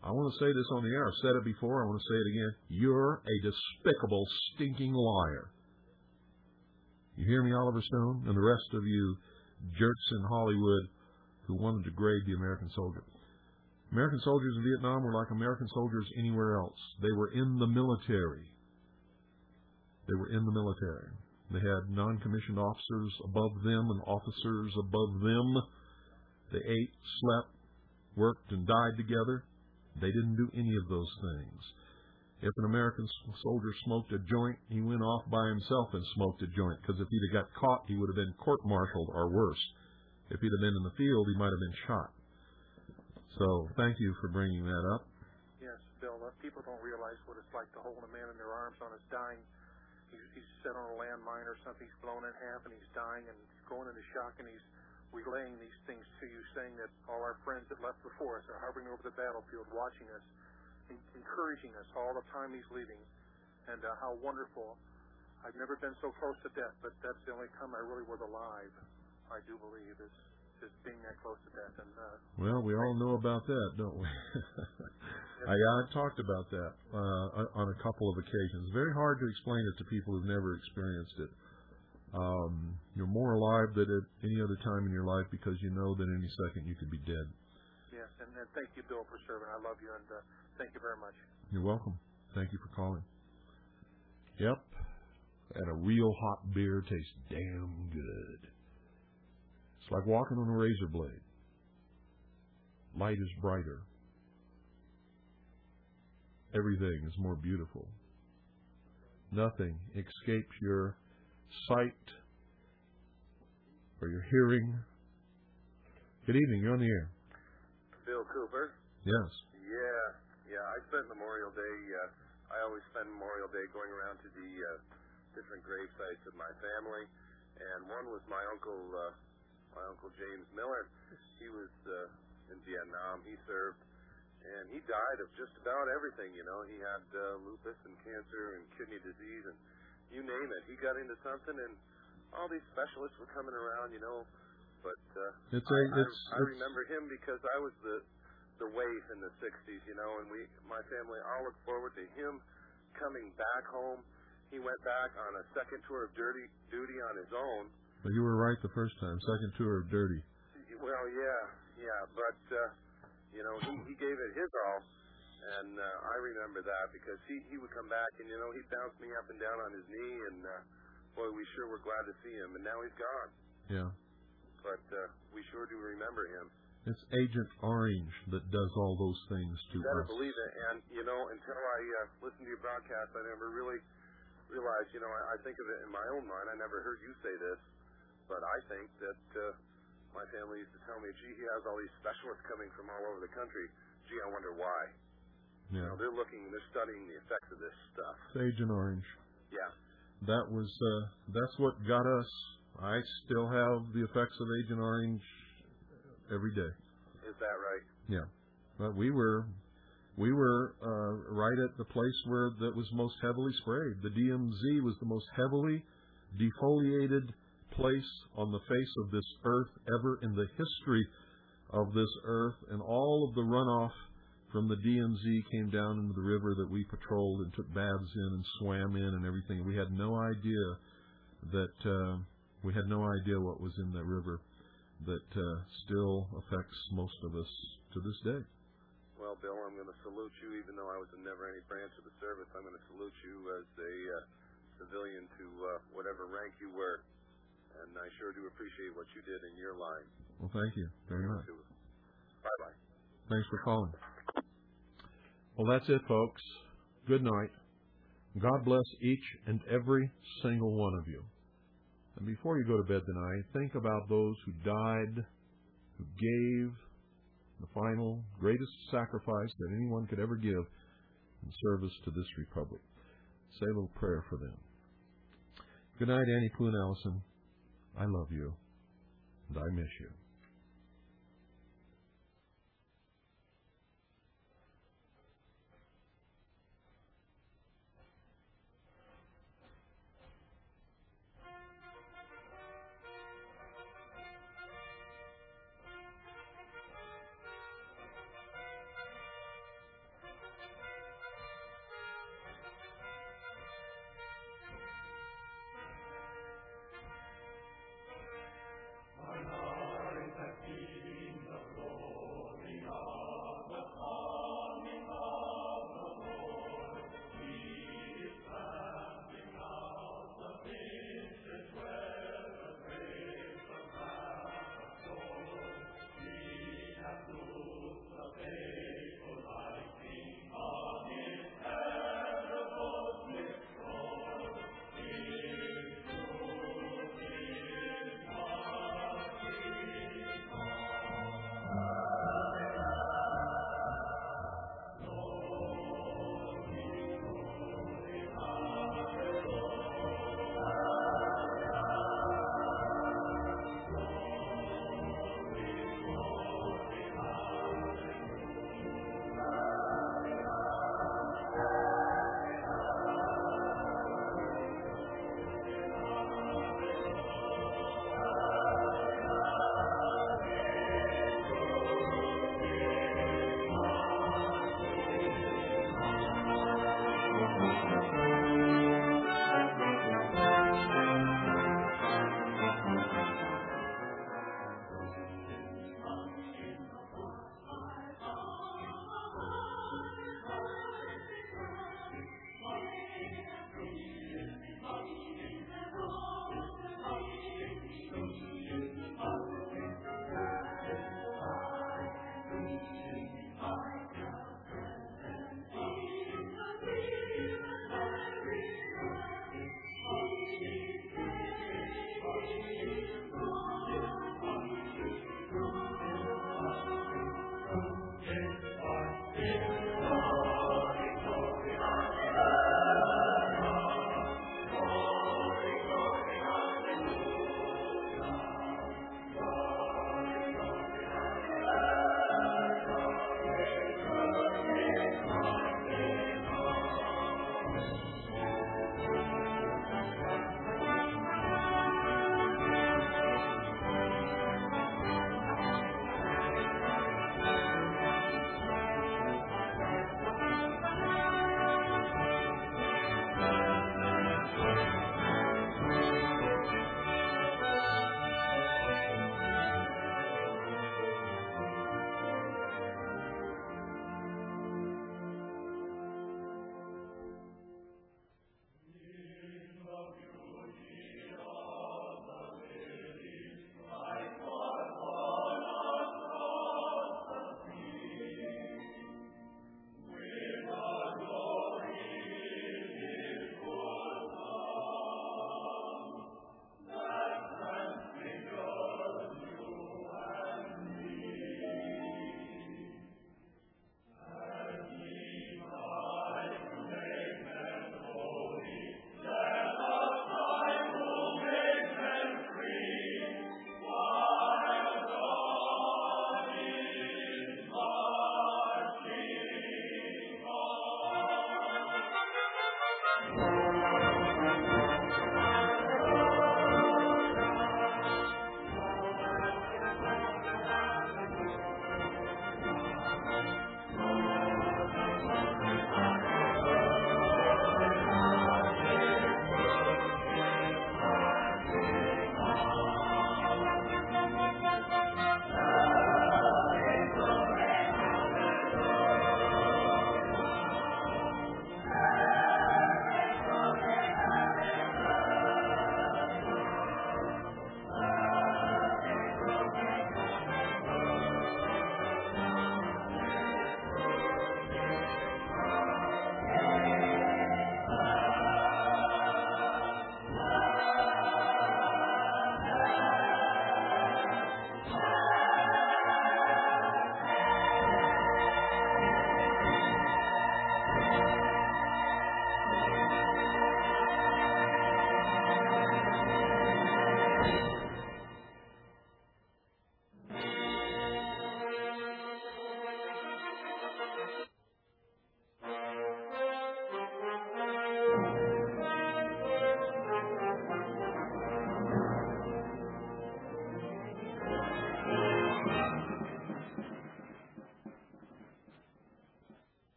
I want to say this on the air. I've said it before. I want to say it again. You're a despicable, stinking liar. You hear me, Oliver Stone, and the rest of you jerks in Hollywood who want to degrade the American soldier. American soldiers in Vietnam were like American soldiers anywhere else. They were in the military. They were in the military. They had non-commissioned officers above them and officers above them. They ate, slept, worked, and died together. They didn't do any of those things. If an American soldier smoked a joint, he went off by himself and smoked a joint, because if he'd have got caught, he would have been court-martialed or worse. If he'd have been in the field, he might have been shot. So thank you for bringing that up. Yes, Bill, uh, people don't realize what it's like to hold a man in their arms on his dying. He's, he's set on a landmine or something, he's blown in half, and he's dying and he's going into shock, and he's relaying these things to you, saying that all our friends that left before us are hovering over the battlefield, watching us, encouraging us all the time he's leaving, and uh, how wonderful. I've never been so close to death, but that's the only time I really was alive, I do believe, is, is being that close to death. And uh, Well, we all know about that, don't we? I, I've talked about that uh, on a couple of occasions. It's very hard to explain it to people who've never experienced it. Um, you're more alive than at any other time in your life because you know that any second you could be dead. Yes, and, and thank you, Bill, for serving. I love you, and uh, thank you very much. You're welcome. Thank you for calling. Yep. And a real hot beer tastes damn good. It's like walking on a razor blade. Light is brighter. Everything is more beautiful. Nothing escapes your sight or your hearing. Good evening. You're on the air. Bill Cooper. Yes. Yeah, yeah. I spent Memorial Day. Uh, I always spend Memorial Day going around to the uh, different grave sites of my family, and one was my uncle, uh, my uncle James Miller. He was uh, in Vietnam. He served, and he died of just about everything. You know, he had uh, lupus and cancer and kidney disease, and you name it. He got into something, and all these specialists were coming around. You know. But uh, it's a, I, it's, I, I it's, remember him because I was the the waif in the sixties, you know, and we, my family, all looked forward to him coming back home. He went back on a second tour of dirty duty on his own. But you were right the first time. Second tour of dirty. Well, yeah, yeah, but uh, you know, he he gave it his all, and uh, I remember that because he he would come back and you know he'd bounce me up and down on his knee, and uh, boy, we sure were glad to see him. And now he's gone. Yeah. But uh, we sure do remember him. It's Agent Orange that does all those things to you better us. believe it. And, you know, until I uh, listened to your broadcast, I never really realized, you know, I, I think of it in my own mind. I never heard you say this, but I think that uh, my family used to tell me, gee, he has all these specialists coming from all over the country. Gee, I wonder why. Yeah. You know, they're looking, they're studying the effects of this stuff. It's Agent Orange. Yeah. That was, uh, that's what got us. I still have the effects of Agent Orange every day. Is that right? Yeah. But we were we were uh, right at the place where that was most heavily sprayed. The D M Z was the most heavily defoliated place on the face of this earth ever in the history of this earth, and all of the runoff from the D M Z came down into the river that we patrolled and took baths in and swam in and everything. We had no idea that uh, we had no idea what was in that river that uh, still affects most of us to this day. Well, Bill, I'm going to salute you, even though I was in never any branch of the service. I'm going to salute you as a uh, civilian to uh, whatever rank you were, and I sure do appreciate what you did in your line. Well, thank you very much. Bye-bye. Thanks for calling. Well, that's it, folks. Good night. God bless each and every single one of you. And before you go to bed tonight, think about those who died, who gave the final, greatest sacrifice that anyone could ever give in service to this republic. Say a little prayer for them. Good night, Annie Poon Allison. I love you, and I miss you.